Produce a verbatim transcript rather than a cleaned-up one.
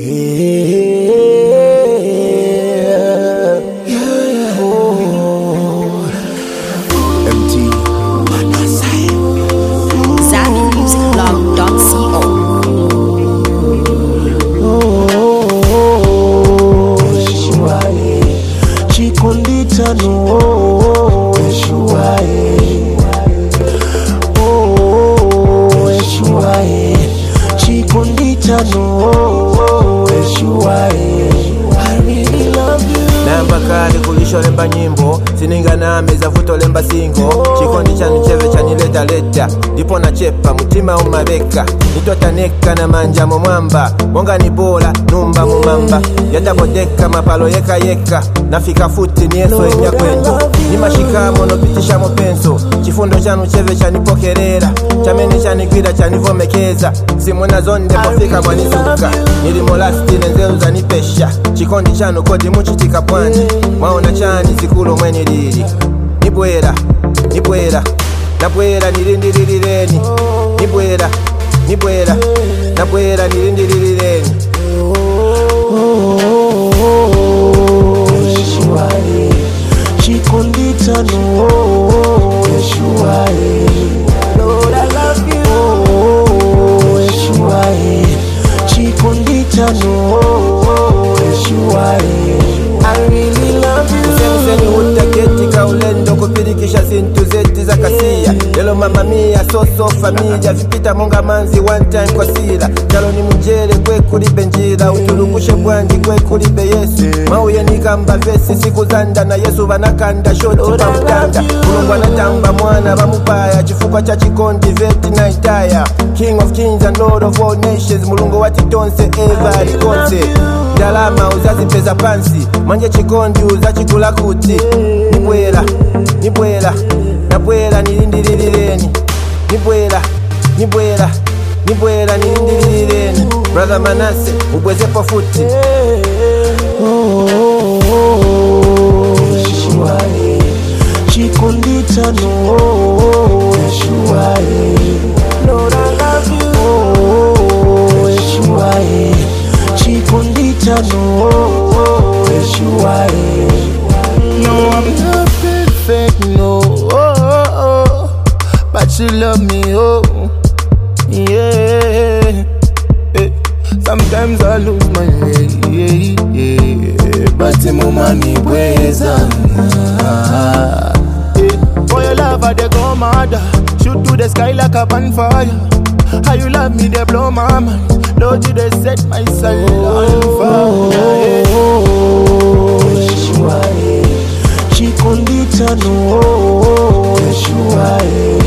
yeah. Oh. M T. Zami Music Blog dot co. Chikonditano Eshuaye Oh Eshuaye Chikonditano Eshuaye I really love you Namba kali kulisholemba nyimbo sininga name zavutolemba singo chikondi chanu cheve chanileta leta ndipo nachepa mutima umabeka nitotaneka na manja mu mwamba bonga ni bora numba mumamba yatakodeka mapalo yeka yeka nafika futi nieso enya kwendo ni mashikamo nopitisha mopenso chifundo chanu cheve chanipokerera chamene chanigwira chanivomekeza simona zonde pofika mwanizuka nilimolasti nenzelu zanipesha chikondi chanu kodi muchitika pwani mwaona chani zikulo mweni lili nibwera nibwera nabwera nilindirilireni nibwera nibwera nabwera nilindirilireni Eshuaye Chikonditano Eshuaye Lord I love you Oh Eshuaye Chikonditano Eshuaye I really love you Seni utaketi kaulendo kupirikisha sintu zeti za kasia Yelo mama mia soso familia vipita monga manzi one time kwa sila Jalo ni mjele kwe kulibe njira utulukushe bwanji kwe kulibe Yesu Mauye ni kamba vesi siku zanda na Yesu vanakanda shoti pa mtanda Kulungwa na tamba mwana vamupaya chifupa cha chikondi veti na itaya King of kings and lord of all nations mulungu watitonse eva likonse Dalama uzazi peza pansi manje chikondi uzachikula kuti Nibwera, nibwera, nabwera nilindirilireni Nibwera, nibwera, nibwera nilindirilireni Brother Manase, ubweze po futi Eshuaye Chikonditano Eshuaye Lord I love you Oh Eshuaye Chikonditano Eshuaye No, I'm not perfect, no, oh, oh, oh. But you love me, oh, yeah, yeah. Sometimes I lose my way, yeah, yeah. But the moment me weza, for your love I dey go mad, shoot to the sky like a bonfire. How you love me, they blow my mind. Lord, you they set my soul on fire. Eshuaye Chikonditano Eshuaye